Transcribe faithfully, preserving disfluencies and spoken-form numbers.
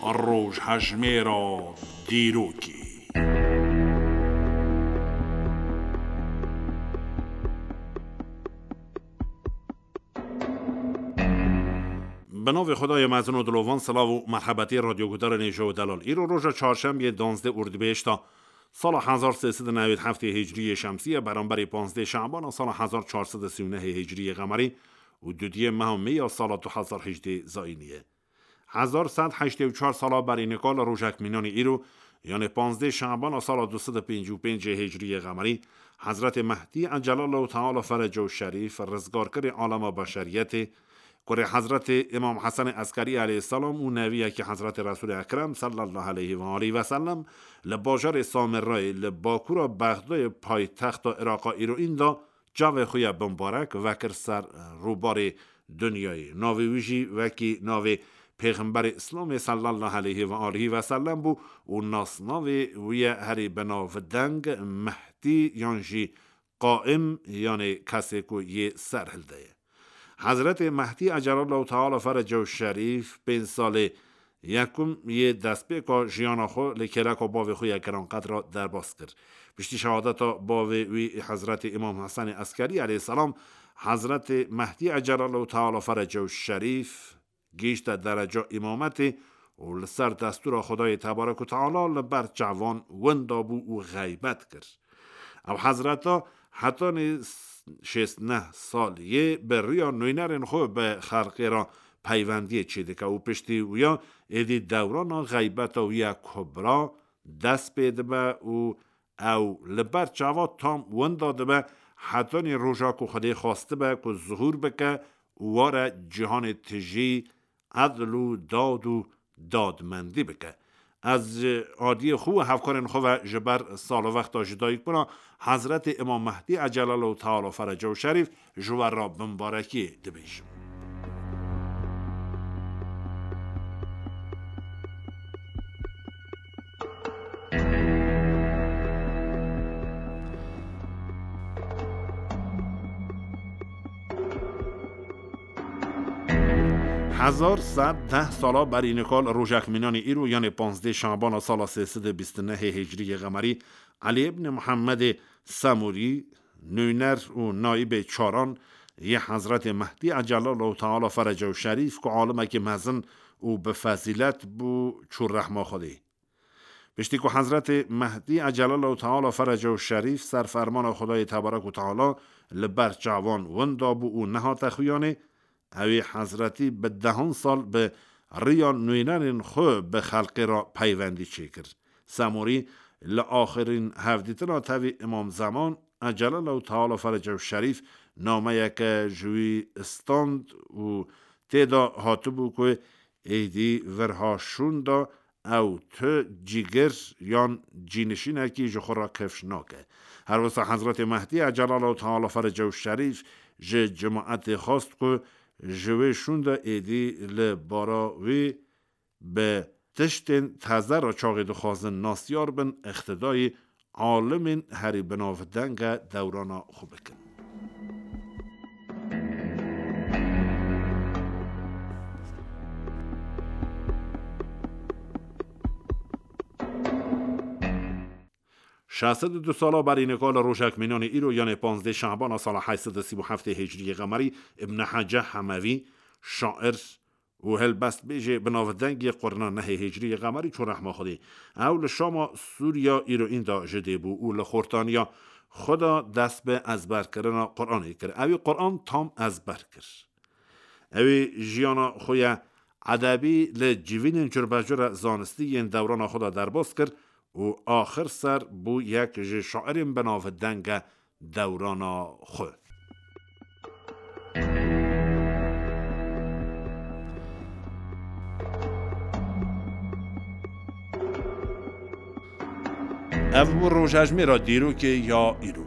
روش هجمه را دیروکی. به نام خدای مظنون و دلوان. سلام و مرحبتی رادیو گودار نیژه و دلال. ایرو روز چهارشنبه دوازده اردیبهشت سال هزار و سیصد و نود و هفت هجری شمسی برابر پانزده شعبان سال هزار و چهارصد و سی و نه هجری قمری و دودی ماه می سال دو هزار و هجده زاینیه. هزار و صد و هشتاد و چهار سال برای نکال روزک مینانی ایرو یعنی پانزده شعبان سال دویست و پنجاه و پنج هجری قمری حضرت مهدی عجل الله تعالی فرجه الشریف رزگارکر عالم بشریت کره حضرت امام حسن عسکری علیه السلام و نویه که حضرت رسول اکرم صلی الله علیه و آله و سلم لباجار سامرای لباکورا بغداد پایتخت عراق ایرو این دا جاوه خوی بمبارک وکر سر روبار دنیای ناوی ویجی وکی ناوی پیغمبر اسلام صلی الله علیه و آله و سلم بو و ناس ناوی وی هری بناو دنگ مهدی یانجی قائم یعنی کسی که یه سر هلده. حضرت مهدی عجل الله تعالی فرجه الشریف پنج ساله یکم یه دست بیکا جیانا خو لکلک و باوی خوی گران قدر را در باز کرد. پشتی شهادت باوی وی حضرت امام حسن عسکری علیه السلام حضرت مهدی عجل الله تعالی فرجه الشریف گیشت درجه امامت و لسر دستور خدای تبارک و تعالی لبر جوان وندابو و غیبت کرد. او حضرت ها حتی شست نه سالیه به ریا نوینرین خو به خلقی را پیوندی چیده که او پشتی ویا ایدی دوران غیبت و یا کبرا دست بیده به او او لبر جواد تام ونداده به حتی روژا که خودی خواسته به که ظهور بکه واره جهان تجی عدل و داد و دادمندی بکه. از عادی خو هفکارن خو و جبر سال وقت آجدایی کنه حضرت امام مهدی عجل الله تعالی فرجه الشریف جوار را بمبارکی دبیش. هزار صد ده سالا بر اینکال روژک مینانی ایرو یعنی پانزده شعبان سال سیصد و بیست و نه هجری قمری علی ابن محمد سموری نوینر و نایب چاران یه حضرت مهدی عجل الله تعالی فرجه الشریف که عالمه که مزن و به فضیلت بو چور رحمه خودی. بشتی که حضرت مهدی عجل الله تعالی فرجه الشریف سرفرمان خدای تبارک و تعالی لبر جوان وندابو و نها تخویانه اوی حضرتی به دهان سال به ریان نوینرین خو به خلقی را پیوندی چی کرد. سموری لآخرین هفدیتنا تاوی امام زمان عجل الله تعالی فرجه الشریف نامه یک جوی استاند و تیدا هاتبو که ایدی ورهاشون دا او تو جیگر یان جینشین که جخور را کفش ناکه. هر وقت حضرت مهدی عجل الله تعالی فرجه الشریف جه جماعت خواست که جوه شونده ایدی لباراوی به تشتین تازه را چاقید خوازن ناسیار بن اقتدای عالم هری بناو دنگ دورانا خوب کن. شصت و دو سالا بر اینکال روژک مینانی ایرو یعنی پانزده شعبان سال هشتصد و سی و هفت هجری قمری ابن حجه حموی شاعر و هلبست بیجه بناودنگی قرن نه هجری قمری چون رحمه خودی اول شام سوریا ایرو این دا جده بو اول خورتانیا خدا دست به ازبر کردن قرآنی کرد. اوی قرآن تام ازبر کرد. اوی جیانا خویا ادبی لجوین چربجور زانستی این دوران خدا درباز کرد و آخر سر بو یک شاعر بناو دنگ دوران خو. او روژ هجمه را دیرو که یا ایرو